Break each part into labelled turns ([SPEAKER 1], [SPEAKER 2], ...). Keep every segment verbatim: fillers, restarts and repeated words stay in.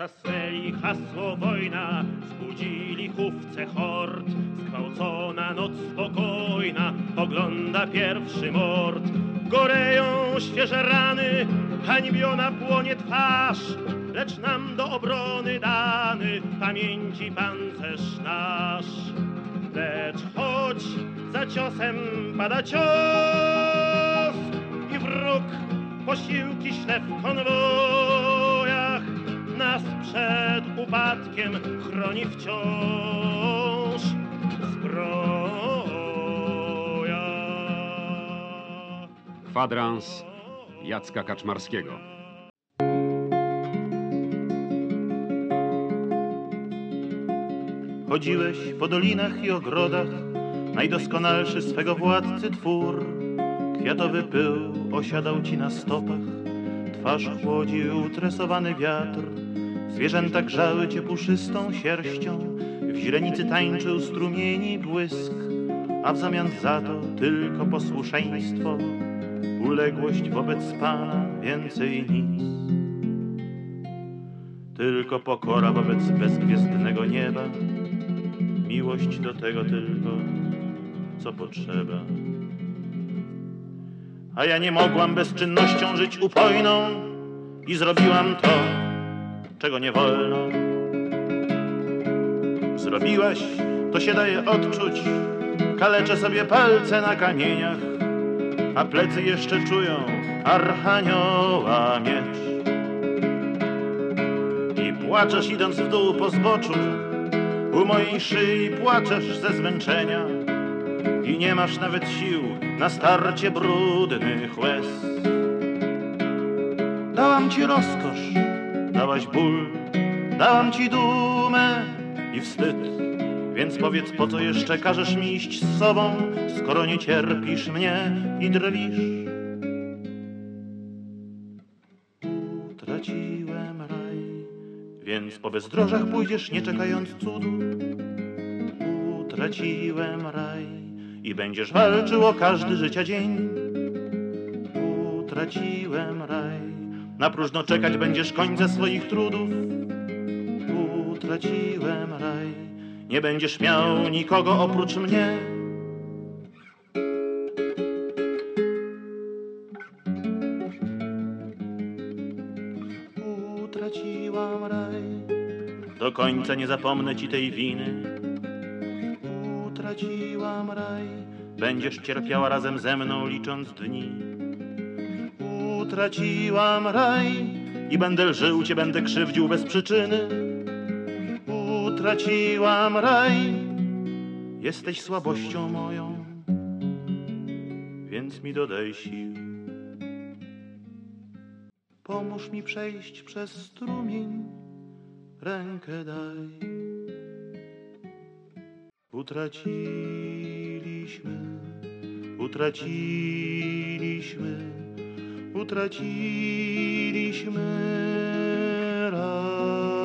[SPEAKER 1] Wrzasnęli hasło wojna, zbudzili chówce hord. Zgwałcona noc spokojna, ogląda pierwszy mord. Goreją świeże rany, hańbiona płonie twarz, lecz nam do obrony dany pamięci pancerz nasz. Lecz choć za ciosem pada cios i wróg posiłki śle w konwojach, nas przed upadkiem chroni wciąż zbroja.
[SPEAKER 2] Kwadrans Jacka Kaczmarskiego.
[SPEAKER 3] Chodziłeś po dolinach i ogrodach, najdoskonalszy swego władcy twór. Kwiatowy pył osiadał ci na stopach, twarz chłodził tresowany wiatr. Zwierzęta grzały cię puszystą sierścią, w źrenicy tańczył strumieni błysk, a w zamian za to tylko posłuszeństwo, uległość wobec Pana, więcej nic. Tylko pokora wobec bezgwiezdnego nieba, miłość do tego tylko, co potrzeba. A ja nie mogłam bezczynnością żyć upojną i zrobiłam to, czego nie wolno. Zrobiłaś, to się daje odczuć, kaleczę sobie palce na kamieniach, a plecy jeszcze czują archanioła miecz. I płaczesz idąc w dół po zboczu, u mojej szyi płaczesz ze zmęczenia i nie masz nawet sił na starcie brudnych łez. Dałam ci rozkosz, dałaś ból, dałam ci dumę i wstyd, więc powiedz, po co jeszcze każesz mi iść z sobą, skoro nie cierpisz mnie i drwisz. Utraciłem raj, więc po bezdrożach pójdziesz, nie czekając cudu. Utraciłem raj i będziesz walczył o każdy życia dzień. Utraciłem raj, na próżno czekać będziesz końca swoich trudów. Utraciłem raj, nie będziesz miał nikogo oprócz mnie. Utraciłam raj, do końca nie zapomnę ci tej winy. Utraciłam raj, będziesz cierpiała razem ze mną, licząc dni. Utraciłam raj i będę lżył cię, będę krzywdził bez przyczyny. Utraciłam raj, jesteś słabością moją, więc mi dodaj sił. Pomóż mi przejść przez strumień, rękę daj. Utraciliśmy, utraciliśmy, utraciliśmy raj.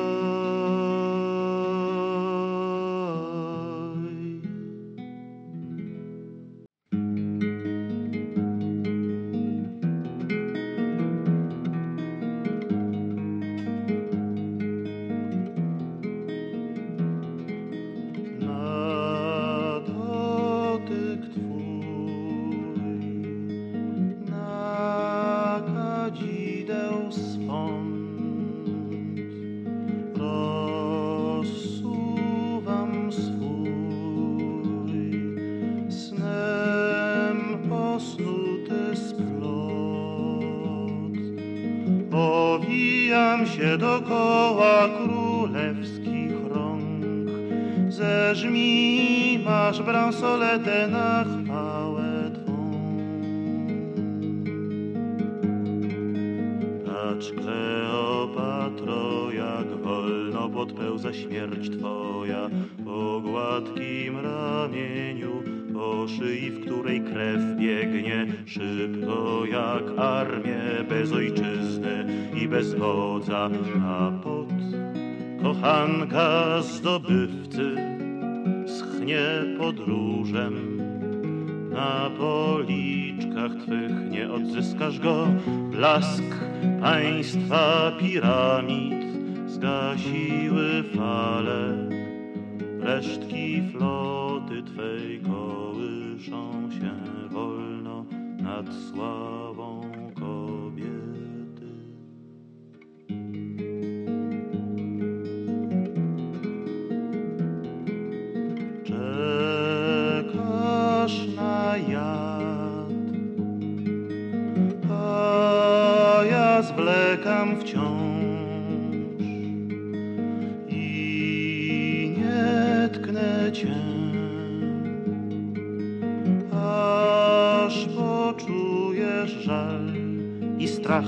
[SPEAKER 3] Owijam się dokoła królewskich rąk, zeżmij masz bransoletę na chwałę twą. Patrz, Kleopatro, jak wolno podpełza śmierć twoja po gładkim ramieniu, po szyi, w której krew biegnie szybko jak armię, bez ojczyzny i bez wodza, a pot kochanka zdobywcy schnie podróżem. Na policzkach twych nie odzyskasz go, blask państwa piramid zgasiły fale, resztki floty Twej kołyszą się wolno nad sławą kobiety. Czekasz na jad, a ja zwlekam wciąż i nie tknę Cię, aż poczujesz żal i strach.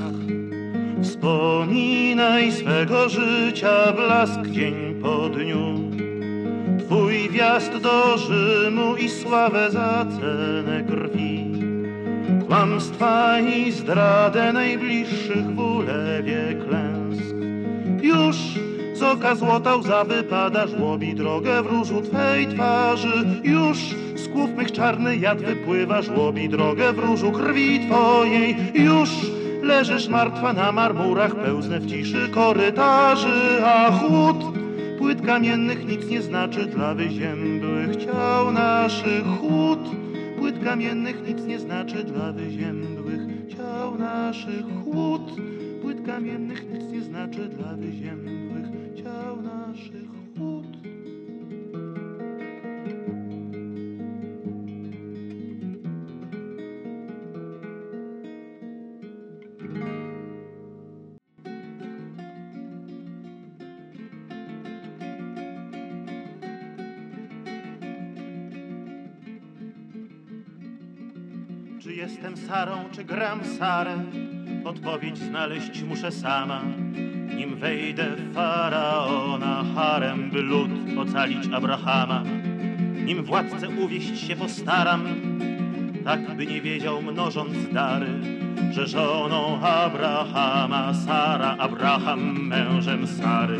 [SPEAKER 3] Wspominaj swego życia blask dzień po dniu, Twój wjazd do Rzymu i sławę za cenę krwi, kłamstwa i zdradę najbliższych w ulewie klęsk. Już z oka złota łza wypada, żłobi drogę w różu Twej twarzy. Już z kłów mych czarny jad wypływa, żłobi drogę w różu krwi Twojej. Już leżysz martwa na marmurach, pełznę w ciszy korytarzy, a chłód płyt kamiennych nic nie znaczy dla wyziębłych ciał naszych. Chłód płyt kamiennych nic nie znaczy dla wyziębłych ciał naszych. Chłód płyt kamiennych nic nie znaczy dla wyziębłych ciał naszych. Chłód. Czy jestem Sarą, czy gram Sarę? Odpowiedź znaleźć muszę sama, nim wejdę w Faraona harem, by lud ocalić Abrahama. Nim władcę uwieść się postaram, tak by nie wiedział mnożąc dary, że żoną Abrahama Sara, Abraham mężem Sary.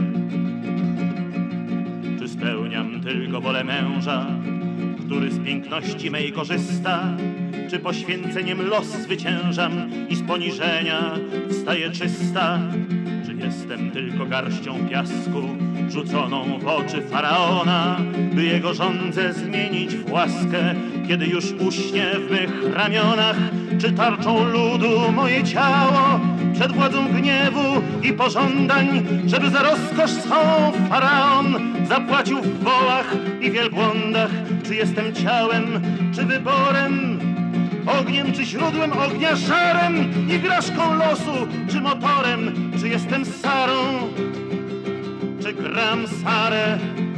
[SPEAKER 3] Czy spełniam tylko wolę męża, który z piękności mej korzysta? Czy poświęceniem los zwyciężam i z poniżenia wstaję czysta? Czy jestem tylko garścią piasku rzuconą w oczy Faraona, by jego żądzę zmienić w łaskę, kiedy już uśnie w mych ramionach? Czy tarczą ludu moje ciało przed władzą gniewu i pożądań, żeby za rozkosz swą Faraon zapłacił w wołach i wielbłądach? Czy jestem ciałem, czy wyborem, ogniem czy źródłem ognia, żarem, igraszką losu czy motorem? Czy jestem Sarą, czy gram Sarę?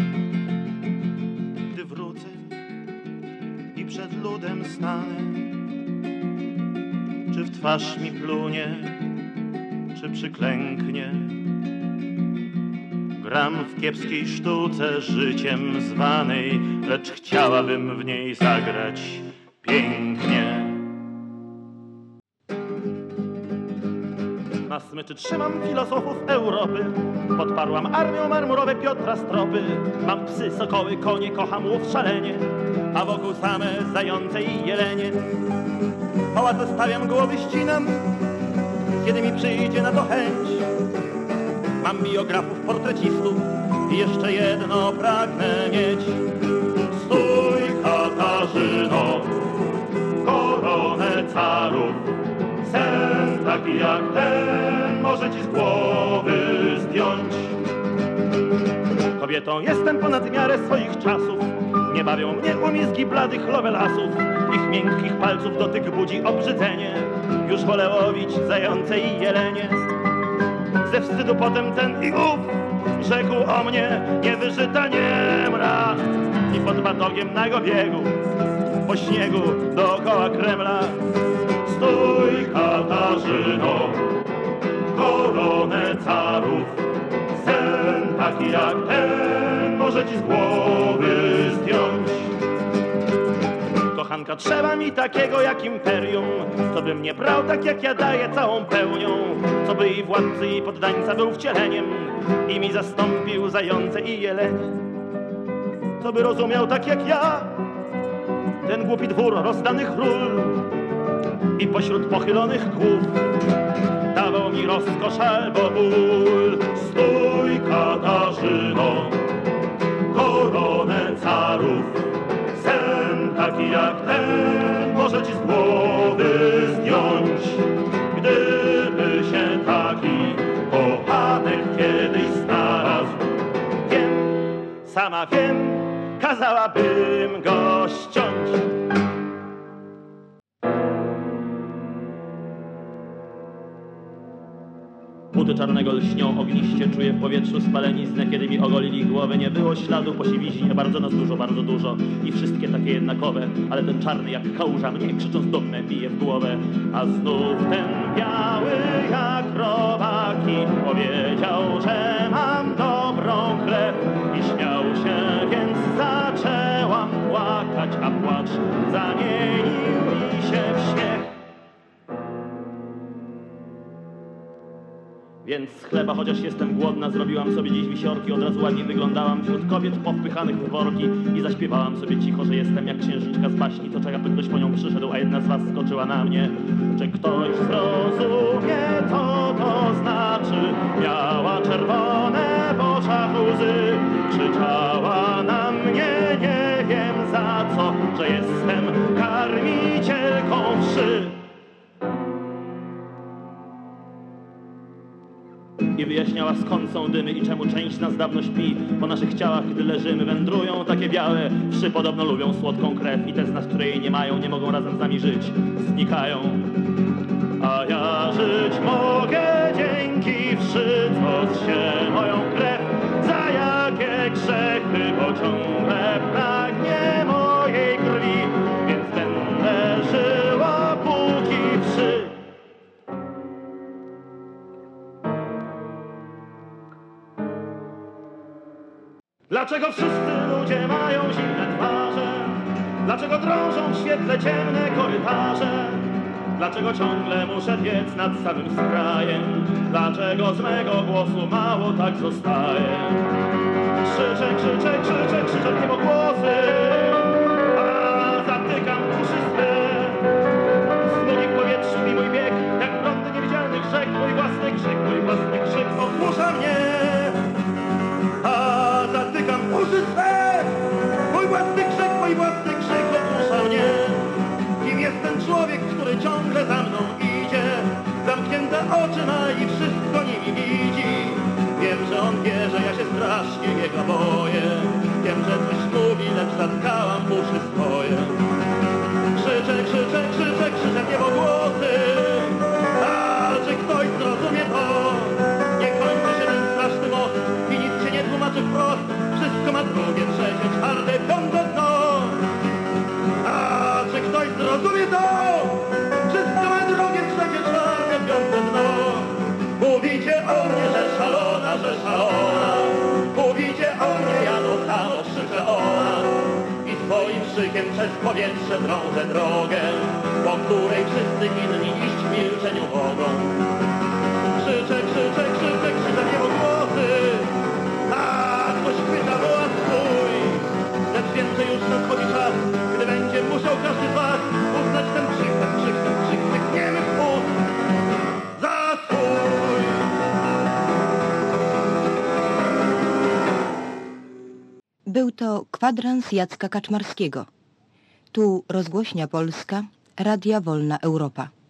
[SPEAKER 3] Gdy wrócę i przed ludem stanę, czy w twarz mi plunie, czy przyklęknie? Gram w kiepskiej sztuce życiem zwanej, lecz chciałabym w niej zagrać pięknie. Na smyczy trzymam filozofów Europy, podparłam armią marmurowe Piotra stropy. Mam psy, sokoły, konie, kocham łów szalenie, a wokół same zające i jelenie. Pałace stawiam, głowy ścinam, kiedy mi przyjdzie na to chęć. Mam biografów, portrecistów i jeszcze jedno pragnę mieć. Stój, Katarzyno, koronę carów, sen taki jak ten może ci z głowy zdjąć. Kobietą jestem ponad miarę swoich czasów, nie bawią mnie umizgi bladych lovelasów. Ich miękkich palców dotyk budzi obrzydzenie, już wolę łowić zające i jelenie. Ze wstydu potem ten i ów rzekł o mnie niewyżyta niemra i pod batogiem nago biegu po śniegu dookoła Kremla. Stój, Katarzyno, koronę carów, sen taki jak ten może ci z głowy zdjąć. Kochanka, trzeba mi takiego jak imperium, co by mnie brał tak jak ja daję całą pełnią, co by i władcy i poddańca był wcieleniem i mi zastąpił zające i jelenie, co by rozumiał tak jak ja ten głupi dwór rozdanych ról i pośród pochylonych głów dawał mi rozkosz albo ból. Stój,
[SPEAKER 1] sama wiem, kazałabym go ściąć. Buty czarnego lśnią ogniście, czuję w powietrzu spaleniznę. Kiedy mi ogolili głowę, nie było śladu po siwiźnie. Bardzo nas dużo, bardzo dużo i wszystkie takie jednakowe. Ale ten czarny jak kałuża mnie, krzycząc dumne, bije w głowę. A znów ten biały jak robaki powiedział, że mam dobrą krew i śmiał się, więc zaczęłam płakać, a płacz zamienił mi się w śmiech. Więc z chleba, chociaż jestem głodna, zrobiłam sobie dziś wisiorki. Od razu ładnie wyglądałam wśród kobiet powpychanych w worki i zaśpiewałam sobie cicho, że jestem jak księżniczka z baśni. To czeka, by ktoś po nią przyszedł, a jedna z was skoczyła na mnie. Czy ktoś zrozumie, co to znaczy? Miała czerwone w oczach łzy, krzyczała na mnie, nie wiem za co, że jestem karmicielką wszy. I wyjaśniała, skąd są dymy i czemu część nas dawno śpi. Po naszych ciałach, gdy leżymy, wędrują takie białe wszy. Podobno lubią słodką krew i te z nas, które jej nie mają, nie mogą razem z nami żyć, znikają. A ja żyć mogę dzięki wszy, co zsie moją krew. Za jakie grzechy, bo ciągle pragnie mojej krwi, więc będę żyła póki wszy. Dlaczego wszyscy ludzie mają zimne twarze? Dlaczego drążą w świetle ciemne korytarze? Dlaczego ciągle muszę biec nad samym skrajem? Dlaczego z mego głosu mało tak zostaje? Krzyczę, krzyczę, krzyczę, krzyczę w niebogłosy, a zatykam uszy swe. Snugi w powietrzu mi mój bieg, jak prądy niewidzialnych rzek. Mój własny krzyk, mój własny krzyk ogłusza mnie. Zatykam uszy swe, mój własny krzyk, mój własny krzyk ogłusza mnie. Kim jest ten człowiek, który ciągle za mną idzie? Zamknięte oczy ma i wszystko nimi widzi. Wiem, że on wie, że ja się strasznie jego boję. Wiem, że coś mówi, lecz zatkałam uszy swoje. Krzyczę, krzyczę, krzyczę, krzyczę w niebogłosy. A czy ktoś zrozumie to? Nie kończy się ten straszny most i nic się nie tłumaczy wprost. Wszystko ma drugie, trzecie, czwarte, piąte dno. A czy ktoś zrozumie to? Wszystko ma drugie, trzecie, czwarte, piąte dno. Mówicie o mnie, że szalona, że szalona. Mówicie o mnie, ja to samo krzyczę ona. I swoim krzykiem przez powietrze drążę drogę, po której wszyscy inni iść w milczeniu mogą. Krzyczę, krzyczę, krzyczę, krzyczę w niebogłosy. A ktoś chwyta wołat swój. Lecz wiem, że już nadchodzi czas, gdy będzie musiał każdy z was uznać ten krzyk, ten krzyk, ten krzyk, wykniemy w płot za swój.
[SPEAKER 4] Był to kwadrans Jacka Kaczmarskiego. Tu Rozgłośnia Polska, Radia Wolna Europa.